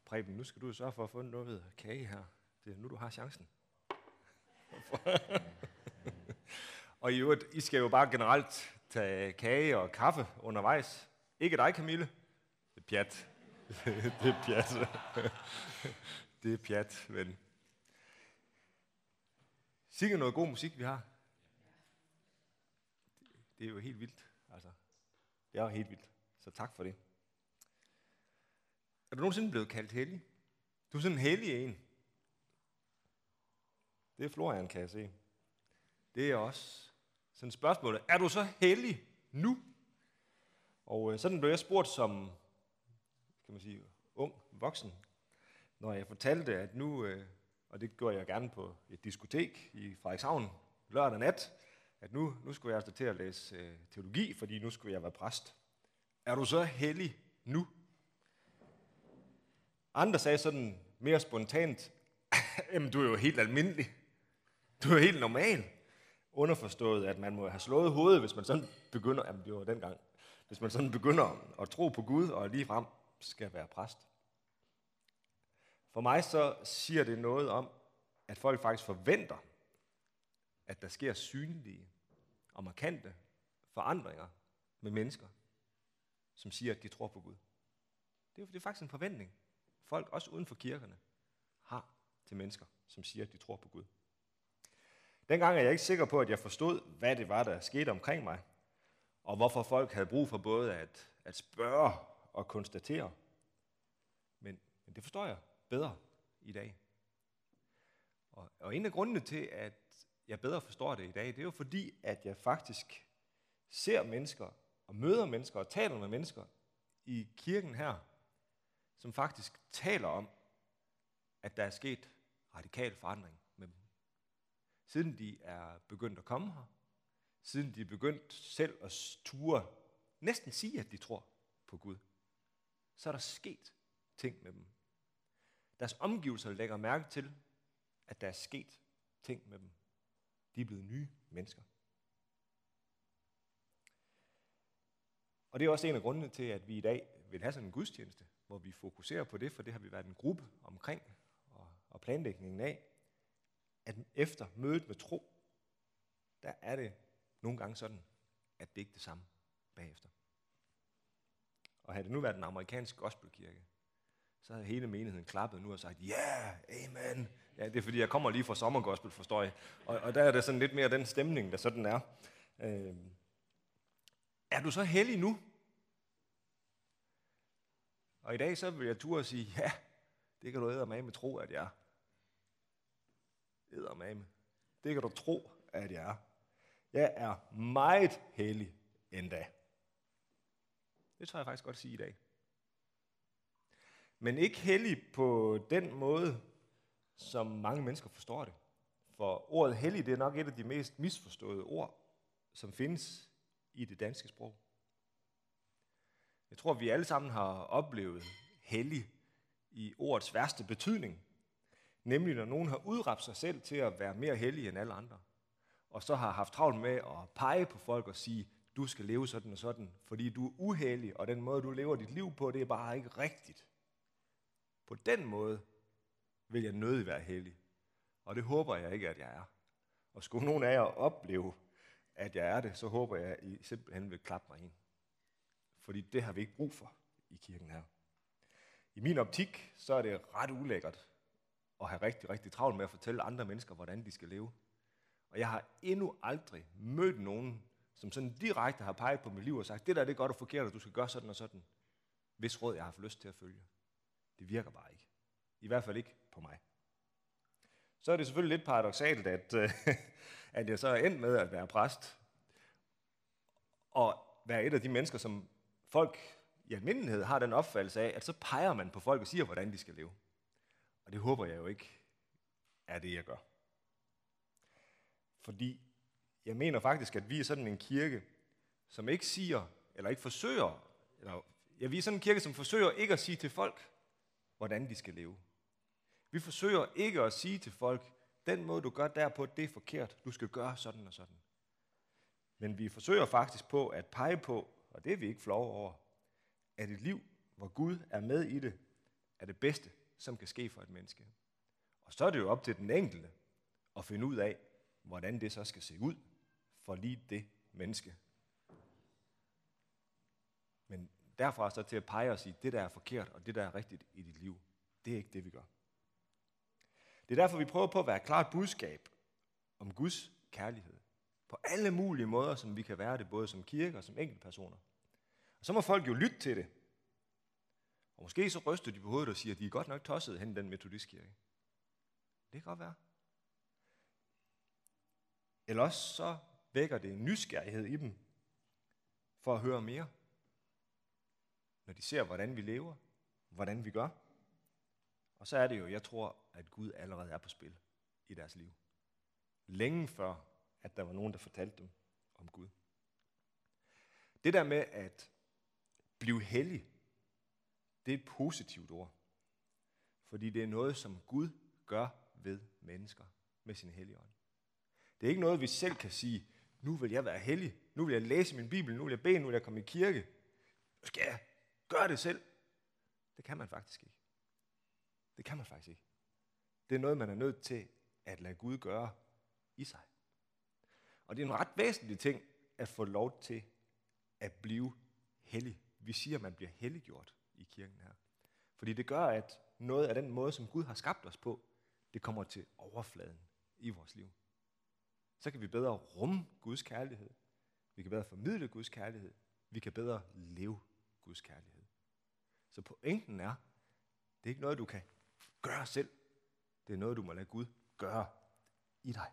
Preben, nu skal du sørge for at få noget kage her. Det er nu, du har chancen. Og i øvrigt, I skal jo bare generelt tage kage og kaffe undervejs. Ikke dig, Camille. Det er pjat. Det er pjat. Det er pjat, ven. Sikke noget god musik, vi har. Det er jo helt vildt. Altså, det er jo helt vildt. Så tak for det. Er du nogensinde blevet kaldt hellig? Du er sådan en hellig en. Det er Florian, kan jeg se. Det er også sådan spørgsmålet. Er du så hellig nu? Og sådan blev jeg spurgt som, kan man sige, ung voksen, når jeg fortalte, at nu, og det gjorde jeg gerne på et diskotek i Frederikshavn lørdag nat, at nu skulle jeg altså til at læse teologi, fordi nu skulle jeg være præst. Er du så hellig nu? Andre sagde sådan mere spontant, jamen du er jo helt almindelig. Du er helt normal. Underforstået, at man må have slået hovedet, hvis man sådan begynder, jamen det var dengang, hvis man sådan begynder at tro på Gud og ligefrem skal være præst. For mig så siger det noget om, at folk faktisk forventer, at der sker synlige og markante forandringer med mennesker, som siger, at de tror på Gud. Det er faktisk en forventning, folk også uden for kirkerne har til mennesker, som siger, at de tror på Gud. Dengang er jeg ikke sikker på, at jeg forstod, hvad det var, der skete omkring mig, og hvorfor folk havde brug for både at spørge og konstatere. Men det forstår jeg bedre i dag. Og en af grundene til, at jeg bedre forstår det i dag, det er jo fordi, at jeg faktisk ser mennesker og møder mennesker og taler med mennesker i kirken her, som faktisk taler om, at der er sket radikal forandring med dem. Siden de er begyndt at komme her, siden de er begyndt selv at ture næsten sige, at de tror på Gud, så er der sket ting med dem. Deres omgivelser lægger mærke til, at der er sket ting med dem. De er blevet nye mennesker. Og det er også en af grundene til, at vi i dag vil have sådan en gudstjeneste, hvor vi fokuserer på det, for det har vi været en gruppe omkring og planlægningen af, at efter mødet med tro, der er det nogle gange sådan, at det ikke er det samme bagefter. Og havde det nu været en amerikansk gospelkirke, så havde hele menigheden klappet nu og sagt, ja, yeah, amen. Ja, det er fordi, jeg kommer lige fra sommergospel, forstår jeg. Og der er det sådan lidt mere den stemning, der sådan er. Er du så hellig nu? Og i dag så vil jeg turde sige, ja, det kan du eddermame tro, at jeg er. Eddermame. Det kan du tro, at jeg er. Jeg er meget hellig endda. Det tror jeg faktisk godt sige i dag. Men ikke hellig på den måde, som mange mennesker forstår det. For ordet hellig, det er nok et af de mest misforståede ord, som findes i det danske sprog. Jeg tror, vi alle sammen har oplevet hellig i ordets værste betydning. Nemlig når nogen har udråbt sig selv til at være mere hellig end alle andre. Og så har haft travlt med at pege på folk og sige, du skal leve sådan og sådan, fordi du er uhellig, og den måde, du lever dit liv på, det er bare ikke rigtigt. På den måde vil jeg nødig være hellig. Og det håber jeg ikke, at jeg er. Og skulle nogen af jer opleve, at jeg er det, så håber jeg, at I simpelthen vil klappe mig ind. Fordi det har vi ikke brug for i kirken her. I min optik, så er det ret ulækkert at have rigtig, rigtig travlt med at fortælle andre mennesker, hvordan de skal leve. Og jeg har endnu aldrig mødt nogen, som sådan direkte har peget på mit liv og sagt, det der det er godt og forkert, og du skal gøre sådan og sådan, hvis råd jeg har haft lyst til at følge. Det virker bare ikke. I hvert fald ikke på mig. Så er det selvfølgelig lidt paradoksalt, at jeg så er endt med at være præst, og være et af de mennesker, som folk i almindelighed har den opfattelse af, at så peger man på folk og siger, hvordan de skal leve. Og det håber jeg jo ikke er det, jeg gør. Fordi jeg mener faktisk, at vi er sådan en kirke, som ikke siger, eller ikke forsøger, vi er sådan en kirke, som forsøger ikke at sige til folk, hvordan de skal leve. Vi forsøger ikke at sige til folk, den måde du gør derpå, det er forkert, du skal gøre sådan og sådan. Men vi forsøger faktisk på at pege på, og det er vi ikke flove over, at et liv, hvor Gud er med i det, er det bedste, som kan ske for et menneske. Og så er det jo op til den enkelte at finde ud af, hvordan det så skal se ud for lige det menneske. Men derfra så til at pege og sige, det der er forkert, og det der er rigtigt i dit liv, det er ikke det, vi gør. Det er derfor, vi prøver på at være et klart budskab om Guds kærlighed. På alle mulige måder, som vi kan være det, både som kirke og som enkeltpersoner. Og så må folk jo lytte til det. Og måske så ryster de på hovedet og siger, at de er godt nok tossede hen i den metodistkirke. Det kan godt være. Eller også så vækker det en nysgerrighed i dem for at høre mere. Når de ser, hvordan vi lever, hvordan vi gør. Og så er det jo, jeg tror, at Gud allerede er på spil i deres liv. Længe før, at der var nogen, der fortalte dem om Gud. Det der med at blive hellig, det er et positivt ord. Fordi det er noget, som Gud gør ved mennesker med sin hellige ånd. Det er ikke noget, vi selv kan sige, nu vil jeg være hellig, nu vil jeg læse min bibel, nu vil jeg bede, nu vil jeg komme i kirke. Nu skal jeg gøre det selv. Det kan man faktisk ikke. Det kan man faktisk ikke. Det er noget, man er nødt til at lade Gud gøre i sig. Og det er en ret væsentlig ting at få lov til at blive hellig. Vi siger, at man bliver helliggjort i kirken her. Fordi det gør, at noget af den måde, som Gud har skabt os på, det kommer til overfladen i vores liv. Så kan vi bedre rumme Guds kærlighed. Vi kan bedre formidle Guds kærlighed. Vi kan bedre leve Guds kærlighed. Så pointen er, det er ikke noget, du kan gøre selv. Det er noget, du må lade Gud gøre i dig.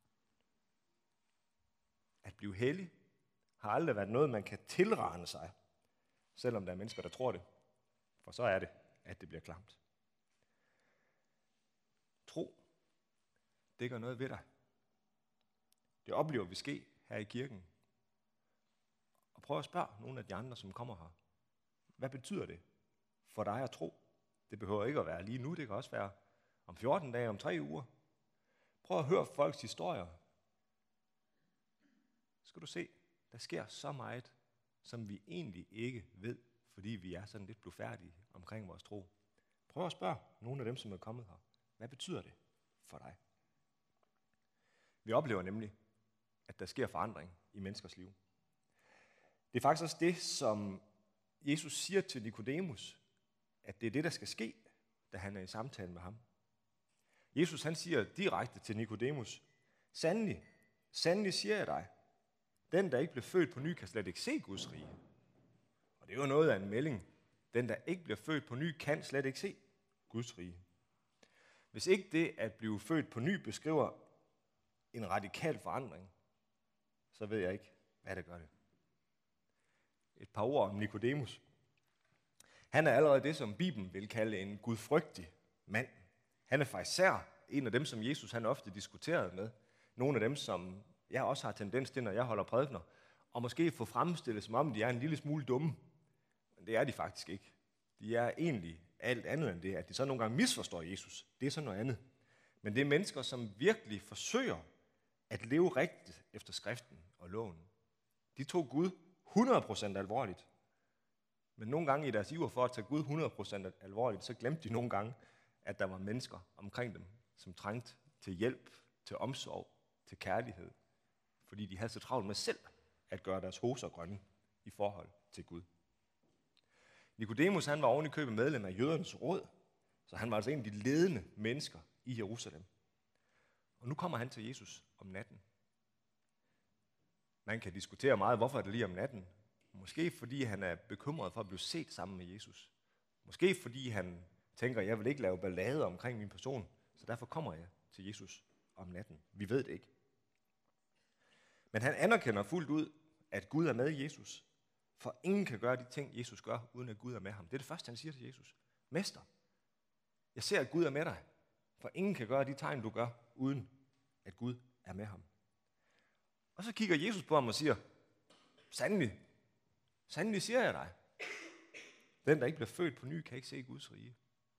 At blive hellig har aldrig været noget, man kan tilrane sig, selvom der er mennesker, der tror det. For så er det, at det bliver klamt. Tro, det gør noget ved dig. Det oplever vi ske her i kirken. Og prøv at spørge nogle af de andre, som kommer her. Hvad betyder det for dig at tro? Det behøver ikke at være lige nu, det kan også være om 14 dage, om 3 uger. Prøv at høre folks historier. Så skal du se, der sker så meget, som vi egentlig ikke ved, fordi vi er sådan lidt blufærdige omkring vores tro. Prøv at spørge nogle af dem, som er kommet her. Hvad betyder det for dig? Vi oplever nemlig, at der sker forandring i menneskers liv. Det er faktisk også det, som Jesus siger til Nikodemus, at det er det, der skal ske, da han er i samtale med ham. Jesus han siger direkte til Nikodemus, sandelig, sandelig siger jeg dig, den, der ikke bliver født på ny, kan slet ikke se Guds rige. Og det er jo noget af en melding. Den, der ikke bliver født på ny, kan slet ikke se Guds rige. Hvis ikke det at blive født på ny beskriver en radikal forandring, så ved jeg ikke, hvad det gør det. Et par ord om Nikodemus. Han er allerede det, som Bibelen vil kalde en gudfrygtig mand. Han er farisæer, en af dem, som Jesus han ofte diskuterede med. Nogle af dem, som jeg også har tendens til, når jeg holder prædikener, og måske få fremstillet, som om de er en lille smule dumme. Men det er de faktisk ikke. De er egentlig alt andet end det, at de så nogle gange misforstår Jesus. Det er så noget andet. Men det er mennesker, som virkelig forsøger at leve rigtigt efter skriften og loven. De tog Gud 100% alvorligt. Men nogle gange i deres iver for at tage Gud 100% alvorligt, så glemte de nogle gange, at der var mennesker omkring dem, som trængte til hjælp, til omsorg, til kærlighed. Fordi de havde så travlt med selv at gøre deres hoser grønne i forhold til Gud. Nikodemus han var oven i købet medlem af jødernes råd, så han var altså en af de ledende mennesker i Jerusalem. Og nu kommer han til Jesus om natten. Man kan diskutere meget, hvorfor er det lige om natten. Måske fordi han er bekymret for at blive set sammen med Jesus. Måske fordi han tænker, jeg vil ikke lave ballade omkring min person, så derfor kommer jeg til Jesus om natten. Vi ved det ikke. Men han anerkender fuldt ud, at Gud er med Jesus. For ingen kan gøre de ting, Jesus gør, uden at Gud er med ham. Det er det første, han siger til Jesus. Mester, jeg ser, at Gud er med dig. For ingen kan gøre de tegn, du gør, uden at Gud er med ham. Og så kigger Jesus på ham og siger, sandelig, sandelig siger jeg dig. Den, der ikke bliver født på ny, kan ikke se Guds rige.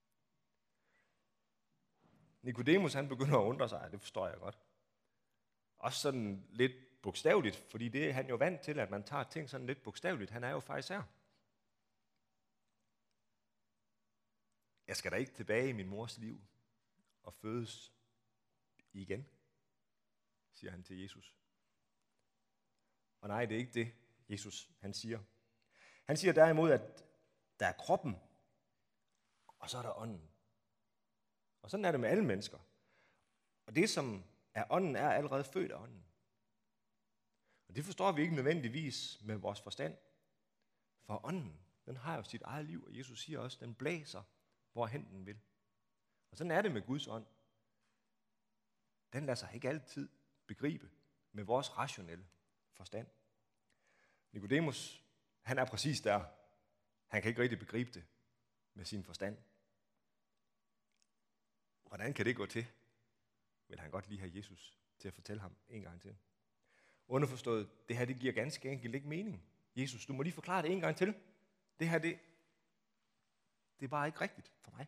Nikodemus, han begynder at undre sig, det forstår jeg godt. Også sådan lidt bogstaveligt, fordi det er han jo vant til, at man tager ting sådan lidt bogstaveligt. Han er jo farisæer. jeg skal da ikke tilbage i min mors liv og fødes igen, siger han til Jesus. Og nej, det er ikke det, Jesus han siger. Han siger derimod, at der er kroppen, og så er der ånden. Og sådan er det med alle mennesker. Og det, som er ånden, er allerede født af ånden. Og det forstår vi ikke nødvendigvis med vores forstand. For ånden, den har jo sit eget liv, og Jesus siger også, den blæser, hvorhen den vil. Og sådan er det med Guds ånd. Den lader sig ikke altid begribe med vores rationelle forstand. Nikodemus, han er præcis der. Han kan ikke rigtig begribe det med sin forstand. Hvordan kan det gå til? Vil han godt lige have Jesus til at fortælle ham en gang til. Underforstået, det her det giver ganske enkelt ikke mening. Jesus, du må lige forklare det en gang til. Det her, det er bare ikke rigtigt for mig.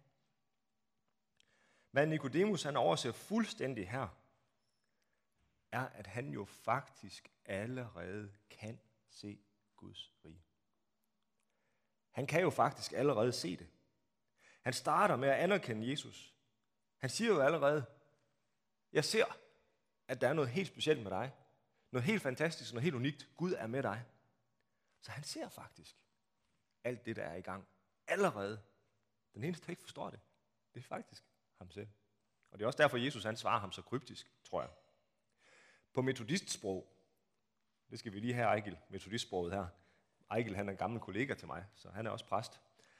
Men Nikodemus, han overser fuldstændig her, er, at han jo faktisk allerede kan se Guds rige. Han kan jo faktisk allerede se det. Han starter med at anerkende Jesus. Han siger jo allerede, jeg ser, at der er noget helt specielt med dig. Noget helt fantastisk, noget helt unikt. Gud er med dig. Så han ser faktisk alt det, der er i gang. Allerede. Den eneste, der ikke forstår det, det er faktisk ham selv. Og det er også derfor, Jesus han svarer ham så kryptisk, tror jeg. På metodistsprog, det skal vi lige have Ejgil, metodistsproget her. Ejgil han er en gammel kollega til mig, så han er også præst.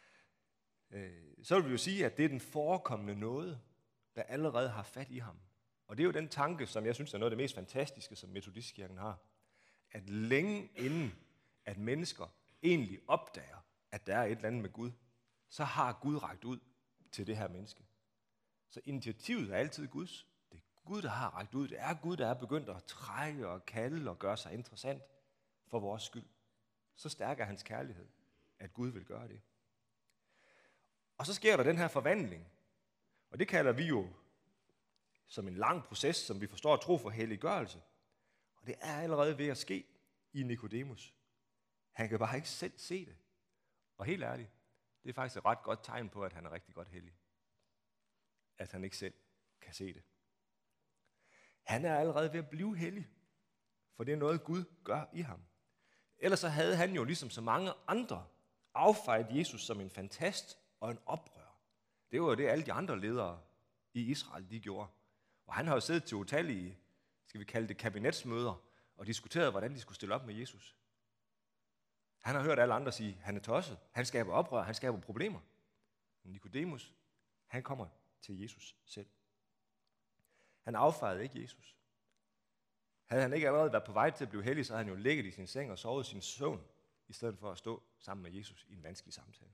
Så vil vi jo sige, at det er den forekommende nåde, der allerede har fat i ham. Og det er jo den tanke, som jeg synes er noget af det mest fantastiske, som metodistkirken har. At længe inden, at mennesker egentlig opdager, at der er et eller andet med Gud, så har Gud rakt ud til det her menneske. Så initiativet er altid Guds. Det er Gud, der har rakt ud. Det er Gud, der er begyndt at trække og kalde og gøre sig interessant for vores skyld. Så stærk er hans kærlighed, at Gud vil gøre det. Og så sker der den her forvandling. Og det kalder vi jo som en lang proces, som vi forstår at tro for helliggørelse. Og det er allerede ved at ske i Nikodemus. Han kan bare ikke selv se det. Og helt ærligt, det er faktisk et ret godt tegn på, at han er rigtig godt hellig. At han ikke selv kan se det. Han er allerede ved at blive hellig, for det er noget, Gud gør i ham. Ellers så havde han jo ligesom så mange andre affejet Jesus som en fantast og en oprør. Det var jo det, alle de andre ledere i Israel, de gjorde. Og han har jo siddet til utallige, skal vi kalde det kabinetsmøder, og diskuteret, hvordan de skulle stille op med Jesus. Han har hørt alle andre sige, han er tosset, han skaber oprør, han skaber problemer. Men Nikodemus, han kommer til Jesus selv. Han affejede ikke Jesus. Havde han ikke allerede været på vej til at blive hellig, så havde han jo ligget i sin seng og sovet sin søvn, i stedet for at stå sammen med Jesus i en vanskelig samtale.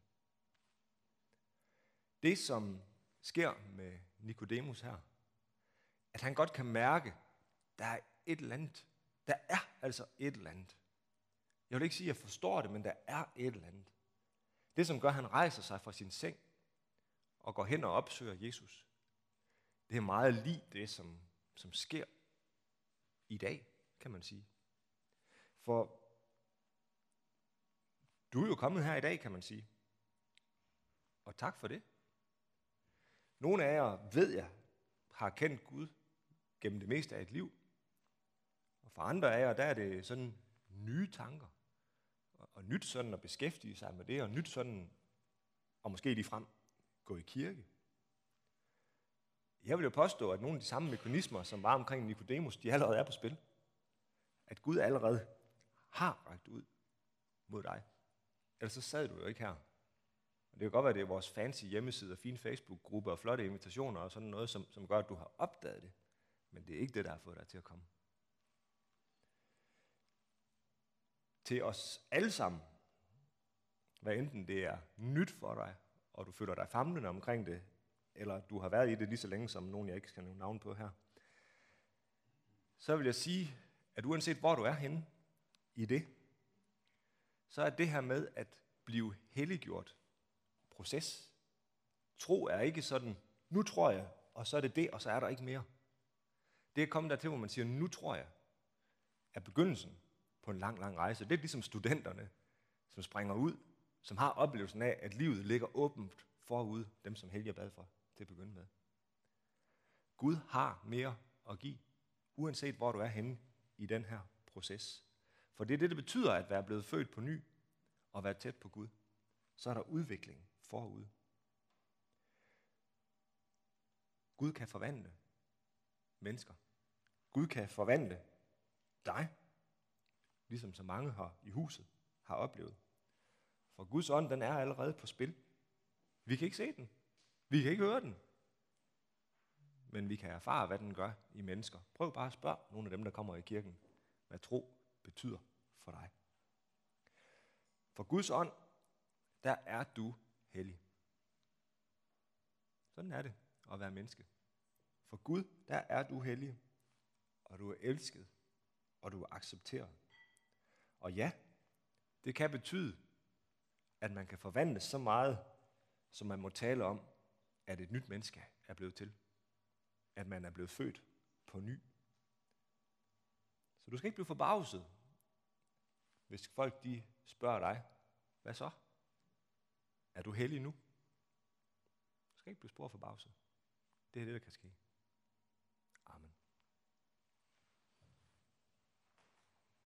Det, som sker med Nikodemus her, at han godt kan mærke, der er et eller andet. Der er altså et eller andet. Jeg vil ikke sige, at jeg forstår det, men der er et eller andet. Det, som gør, at han rejser sig fra sin seng og går hen og opsøger Jesus, det er meget lig det, som sker i dag, kan man sige. For du er jo kommet her i dag, kan man sige. Og tak for det. Nogle af jer, ved jeg, har kendt Gud gennem det meste af et liv. Og for andre af jer, der er det sådan nye tanker. Og nyt sådan at beskæftige sig med det, og nyt sådan, og måske ligefrem gå i kirke. Jeg vil jo påstå, at nogle af de samme mekanismer, som var omkring Nikodemus, de allerede er på spil. At Gud allerede har rakt ud mod dig. Ellers så sad du jo ikke her. Og det kan godt være, at det er vores fancy hjemmeside og fine Facebook-gruppe og flotte invitationer og sådan noget, som gør, at du har opdaget det. Men det er ikke det, der har fået dig til at komme. Til os alle sammen, hvad enten det er nyt for dig, og du føler dig famlende omkring det, eller du har været i det lige så længe, som nogen jeg ikke skal nævne navn på her, så vil jeg sige, at uanset hvor du er henne i det, så er det her med at blive helliggjort proces. Tro er ikke sådan, nu tror jeg, og så er det det, og så er der ikke mere. Det er kommet dertil, hvor man siger, nu tror jeg, er begyndelsen på en lang, lang rejse. Det er ligesom studenterne, som springer ud, som har oplevelsen af, at livet ligger åbent forud, dem som Helge bad for til at begynde med. Gud har mere at give, uanset hvor du er henne i den her proces. For det er det betyder at være blevet født på ny og være tæt på Gud. Så er der udvikling forud. Gud kan forvandle mennesker. Gud kan forvandle dig, ligesom så mange her i huset har oplevet. For Guds ånd, den er allerede på spil. Vi kan ikke se den. Vi kan ikke høre den. Men vi kan erfare, hvad den gør i mennesker. Prøv bare at spørge nogle af dem, der kommer i kirken, hvad tro betyder for dig. For Guds ånd, der er du hellig. Sådan er det at være menneske. For Gud, der er du hellig, og du er elsket, og du er accepteret. Og ja, det kan betyde, at man kan forvandles så meget, som man må tale om, at et nyt menneske er blevet til. At man er blevet født på ny. Så du skal ikke blive forbavset, hvis folk de spørger dig, hvad så? Er du hellig nu? Du skal ikke blive forbavset. Det er det, der kan ske.